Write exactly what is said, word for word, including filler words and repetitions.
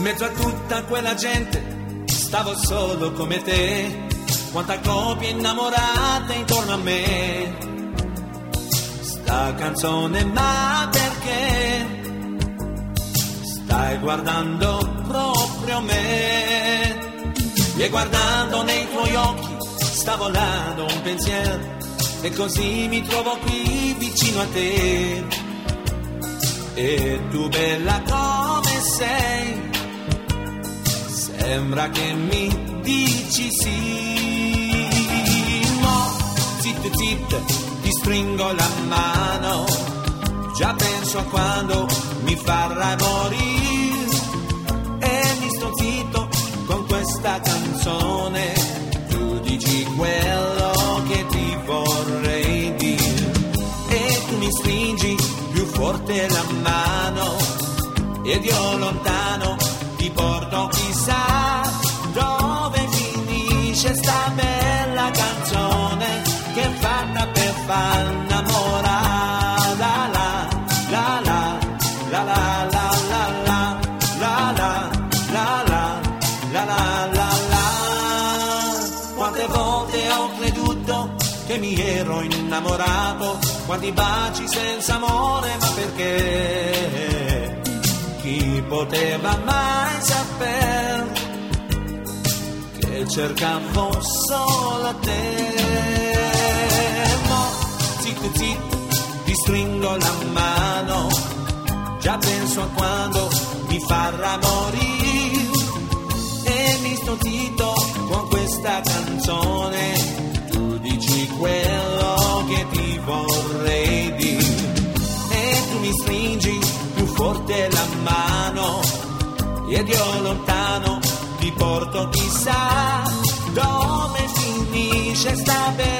mezzo a tutta quella gente stavo solo come te. Quanta coppia innamorata intorno a me. Sta canzone ma perché stai guardando proprio me? E guardando nei tuoi occhi sta volando un pensiero, e così mi trovo qui vicino a te. E tu bella come sei, sembra che mi dici sì. Mo, zitto zitto, ti stringo la mano, già penso a quando mi farai morire. E mi sto zitto con questa canzone, tu dici quello che ti vorrei dire. E tu mi stringi più forte la mano, ed io lontano ti porto chissà dove finisce sta bella canzone che è fatta per far innamorare. La la la la la la la la la la la la la la la la la. Quante volte ho creduto che mi ero innamorato, quanti baci senza amore, ma perché? Chi poteva mai saper che cercavo solo te? Mo, zitto zitto, ti stringo la mano, già penso a quando mi farà morire. E mi sto zitto con questa canzone, tu dici quello che ti vorrei dire. E tu mi stringi più forte la mano, ed io lontano ti porto chissà dove finisce sta bella